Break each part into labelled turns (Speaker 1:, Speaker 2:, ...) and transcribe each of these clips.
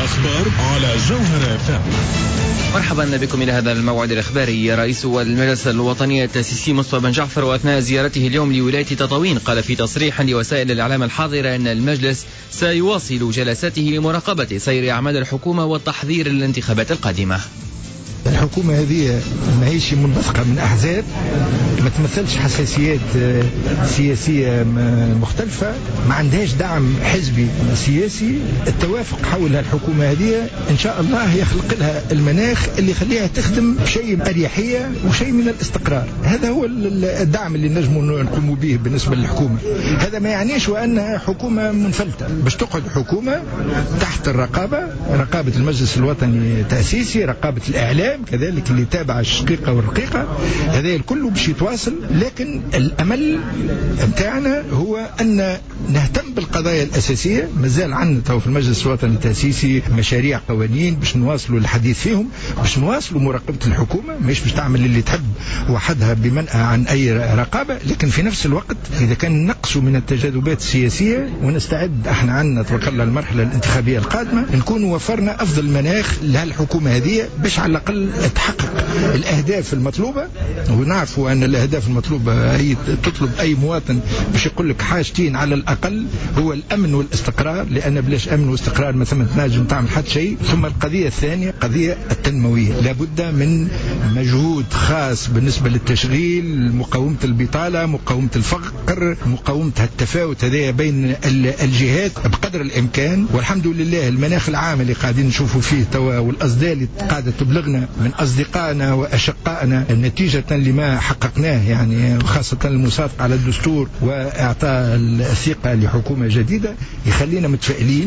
Speaker 1: الأخبار على جوهر FM.
Speaker 2: مرحبا بكم إلى هذا الموعد الإخباري. رئيس المجلس الوطني التأسيسي مصطفى بن جعفر وأثناء زيارته اليوم لولاية تطاوين قال في تصريح لوسائل الإعلام الحاضرة أن المجلس سيواصل جلساته لمراقبة سير أعمال الحكومة والتحضير للانتخابات القادمة.
Speaker 3: الحكومة هذه ماهيش منبثقة من أحزاب، ما تمثلش حساسيات سياسية مختلفة، ما عندهاش دعم حزبي سياسي. التوافق حول الحكومة هذه إن شاء الله يخلق لها المناخ اللي يخليها تخدم بشيء من أريحية وشيء من الاستقرار. هذا هو الدعم اللي نجم نقوم به بالنسبة للحكومة. هذا ما يعنيش وأنها حكومة منفلتة، باش تقعد حكومة تحت الرقابة، رقابة المجلس الوطني التأسيسي، رقابة الإعلام كذلك اللي تابع الشقيقة والرقيقة، هذا الكل باش يتواصل. لكن الأمل متاعنا هو أن نهتم بالقضايا الأساسية. مازال عندنا في المجلس الوطني التأسيسي مشاريع قوانين باش نواصلوا الحديث فيهم، باش نواصلوا مراقبة الحكومة، مش باش تعمل اللي تحب وحدها بمنأى عن أي رقابة. لكن في نفس الوقت إذا كان نقص من التجاذبات السياسية ونستعد احنا عندنا توكلنا المرحلة الانتخابية القادمة، نكون وفرنا أفضل مناخ لهالحكومة هذه باش على الأقل تحقق الأهداف المطلوبة. ونعرفوا أن الأهداف المطلوبة هي تطلب أي مواطن باش يقول لك حاجتين على الأقل، هو الأمن والاستقرار، لأن بلاش أمن واستقرار ما ثم تنجم تعمل حتى شيء. ثم القضية الثانية قضية التنموية، لابد من مجهود خاص بالنسبة للتشغيل، مقاومة البطالة، مقاومة الفقر، مقاومة التفاوت هذا بين الجهات بقدر الإمكان. والحمد لله المناخ العام اللي قاعدين نشوفوا فيه توا والأصداء اللي قاعدة تبلغنا من أصدقائنا وأشقائنا نتيجة لما حققناه، يعني خاصة المصادقة على الدستور وإعطاء الثقة لحكومة جديدة، يخلينا متفائلين.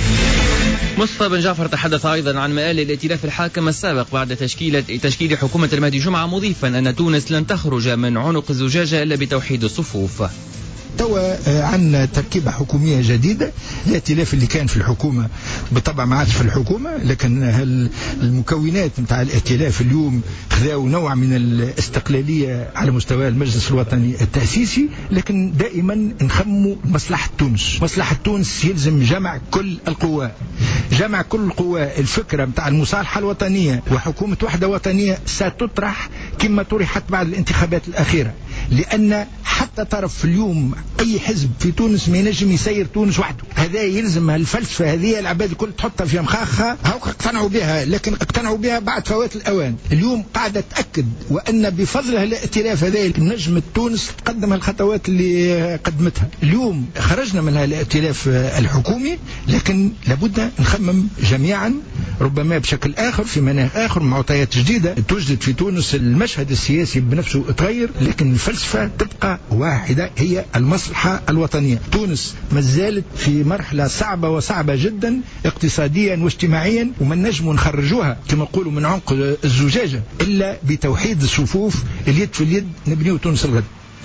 Speaker 2: مصطفى بن جعفر تحدث أيضا عن مآل الائتلاف الحاكم السابق بعد تشكيل حكومة المهدي جمعة، مضيفا أن تونس لن تخرج من عنق الزجاجة إلا بتوحيد الصفوف.
Speaker 3: توا عندنا تركيبة حكومية جديدة. الائتلاف اللي كان في الحكومة بالطبع ما عادش في الحكومة، لكن المكونات نتاع الائتلاف اليوم خذاو نوع من الاستقلالية على مستوى المجلس الوطني التأسيسي. لكن دائما نخموا مصلحة تونس. مصلحة تونس يلزم جمع كل القوى، جمع كل القوى. الفكرة نتاع المصالحة الوطنية وحكومة وحدة وطنية ستطرح كما طرحت بعد الانتخابات الأخيرة، لأن حتى طرف اليوم أي حزب في تونس ما ينجم يسير تونس وحده. هذا يلزم الفلسفة هذه العباد الكل تحطها في مخاخها، هاو اقتنعوا بها، لكن اقتنعوا بها بعد فوات الأوان. اليوم قاعدة تأكد وأن بفضل الائتلاف هذا نجم تونس تقدم الخطوات اللي قدمتها. اليوم خرجنا من الائتلاف الحكومي، لكن لابد نخمم جميعا ربما بشكل آخر في مناخ آخر، معطيات جديدة توجد في تونس. المشهد السياسي بنفسه تغير، لكن الفلسفة تبقى واحدة، هي المصلحة الوطنية. تونس ما زالت في مرحلة صعبة وصعبة جدا اقتصاديا واجتماعيا، ومن نجم نخرجوها كما نقولوا من عنق الزجاجة إلا بتوحيد الصفوف، اليد في اليد نبنيو تونس الغد.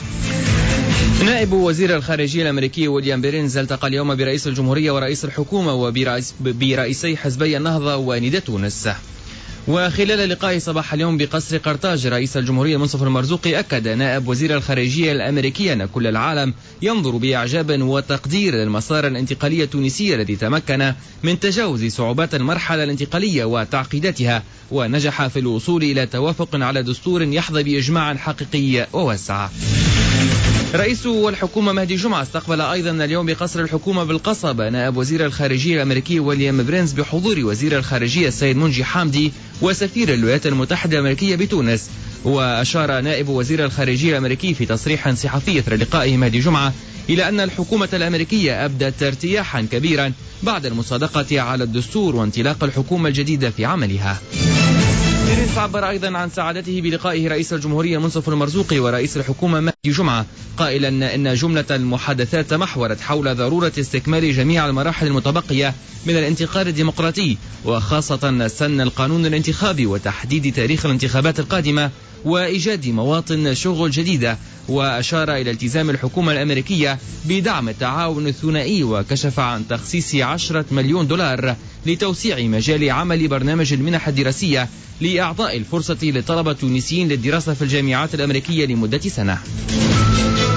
Speaker 2: نائب وزير الخارجية الأمريكي ويليام بيرنز التقى اليوم برئيس الجمهورية ورئيس الحكومة وبرئيسي حزبي النهضة وندى تونس. وخلال لقائه صباح اليوم بقصر قرطاج رئيس الجمهورية منصف المرزوقي، أكد نائب وزير الخارجية الأمريكي أن كل العالم ينظر بإعجاب وتقدير للمسار الانتقالي التونسي الذي تمكن من تجاوز صعوبات المرحلة الانتقالية وتعقيداتها، ونجح في الوصول إلى توافق على دستور يحظى بإجماع حقيقي وواسع. رئيس الحكومة مهدي جمعة استقبل أيضا اليوم بقصر الحكومة بالقصبة نائب وزير الخارجية الأمريكي ويليام بيرنز بحضور وزير الخارجية السيد منجي حامدي وسفير الولايات المتحدة الأمريكية بتونس. وأشار نائب وزير الخارجية الأمريكي في تصريح صحفي إثر لقائه مهدي جمعة إلى أن الحكومة الأمريكية أبدت ارتياحا كبيرا بعد المصادقة على الدستور وانطلاق الحكومة الجديدة في عملها. بيرنز عبر أيضا عن سعادته بلقائه رئيس الجمهورية منصف المرزوقي ورئيس الحكومة مهدي جمعة، قائلا إن جملة المحادثات تمحورت حول ضرورة استكمال جميع المراحل المتبقية من الانتقال الديمقراطي، وخاصة سن القانون الانتخابي وتحديد تاريخ الانتخابات القادمة وإيجاد مواطن شغل جديدة. وأشار إلى التزام الحكومة الأمريكية بدعم التعاون الثنائي، وكشف عن تخصيص 10 مليون دولار لتوسيع مجال عمل برنامج المنح الدراسية لإعطاء الفرصة لطلبة تونسيين للدراسة في الجامعات الأمريكية لمدة سنة.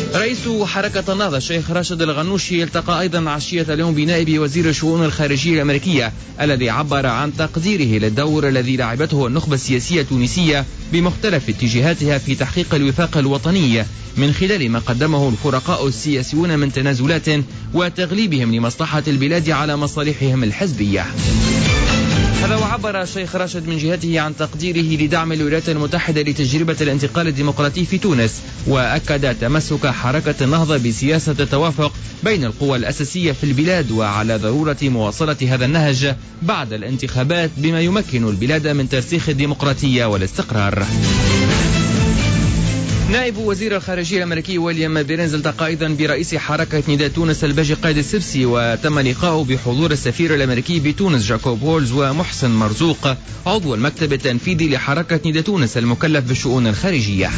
Speaker 2: رئيس حركة النهضة الشيخ راشد الغنوشي التقى أيضا عشية اليوم بنائب وزير الشؤون الخارجية الأمريكية الذي عبر عن تقديره للدور الذي لعبته النخبة السياسية التونسية بمختلف اتجاهاتها في تحقيق الوفاق الوطني من خلال ما قدمه الفرقاء السياسيون من تنازلات وتغليبهم لمصلحة البلاد على مصالحهم الحزبية. هذا وعبر الشيخ راشد من جهته عن تقديره لدعم الولايات المتحدة لتجربة الانتقال الديمقراطي في تونس، وأكد تمسك حركة النهضة بسياسة التوافق بين القوى الأساسية في البلاد وعلى ضرورة مواصلة هذا النهج بعد الانتخابات بما يمكن البلاد من ترسيخ الديمقراطية والاستقرار. نائب وزير الخارجية الأمريكي ويليام بيرنز التقى أيضا برئيس حركة نداء تونس الباجي قائد السبسي، وتم لقاؤه بحضور السفير الأمريكي بتونس جاكوب وولز ومحسن مرزوق عضو المكتب التنفيذي لحركة نداء تونس المكلف بالشؤون الخارجية.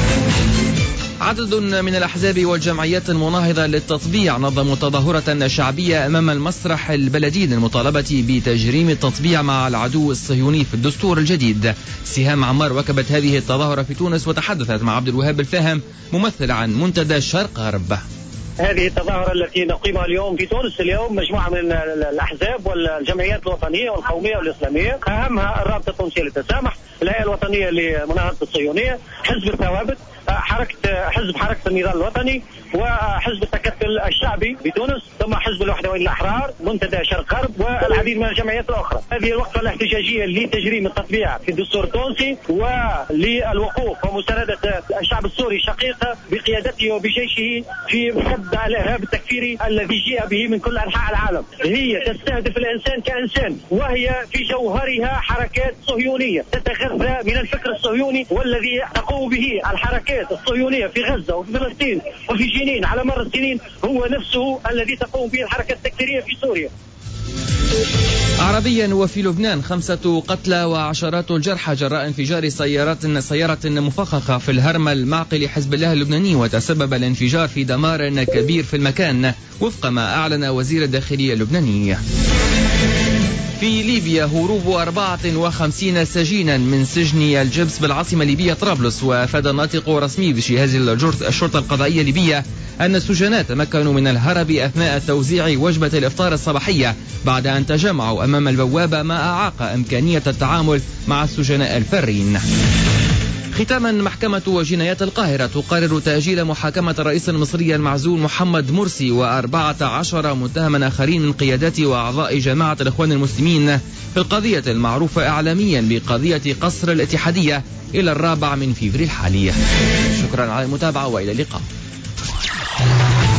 Speaker 2: عدد من الأحزاب والجمعيات المناهضة للتطبيع نظموا تظاهرة شعبية أمام المسرح البلدي للمطالبة بتجريم التطبيع مع العدو الصهيوني في الدستور الجديد. سهام عمار وكبت هذه التظاهرة في تونس وتحدثت مع عبد الوهاب الفاهم ممثل عن منتدى شرق غرب.
Speaker 4: هذه التظاهرة التي نقيمها اليوم في تونس، اليوم مجموعة من الأحزاب والجمعيات الوطنية والقومية والإسلامية، أهمها الرابطة التونسية للتسامح، الهيئة الوطنية لمناهضة الصهيونية، حزب الثوابت، حزب حركة النضال الوطني، وحزب التكتل الشعبي بتونس، ثم حزب الوحدويين الأحرار، منتدى شرق غرب، والعديد من الجمعيات الأخرى. هذه الوقفة الاحتجاجية لتجريم التطبيع في الدستور التونسي وللوقوف ومساندة الشعب السوري شقيقه بقيادته وبجيشه في سد الإرهاب التكفيري الذي جيء به من كل أنحاء العالم. هي تستهدف الإنسان كإنسان، وهي في جوهرها حركات صهيونية تتغذى من الفكر الصهيوني، والذي تقوم به الحركات الصهيونية في غزة وفي فلسطين وفي جنين على مر السنين هو نفسه الذي تقوم به الحركات التكفيرية في سوريا.
Speaker 2: عربيا وفي لبنان 5 قتلى وعشرات الجرحى جراء انفجار سيارة مفخخة في الهرم المعقل حزب الله اللبناني، وتسبب الانفجار في دمار كبير في المكان وفق ما أعلن وزير الداخلية اللبناني. في ليبيا هروب 54 سجينا من سجن الجبس بالعاصمة الليبية طرابلس، وأفاد ناطق رسمي بجهاز الشرطة القضائية الليبية أن السجناء تمكنوا من الهرب أثناء توزيع وجبة الإفطار الصباحية بعد أن تجمعوا أمام البوابة، ما أعاق إمكانية التعامل مع السجناء الفارين. ختاما، محكمة جنايات القاهرة تقرر تأجيل محاكمة الرئيس المصري المعزول محمد مرسي و14 متهما آخرين من قيادات وأعضاء جماعة الإخوان المسلمين في القضية المعروفة إعلاميا بقضية قصر الاتحادية إلى 4 فبراير الحالي. شكرا على المتابعة وإلى اللقاء.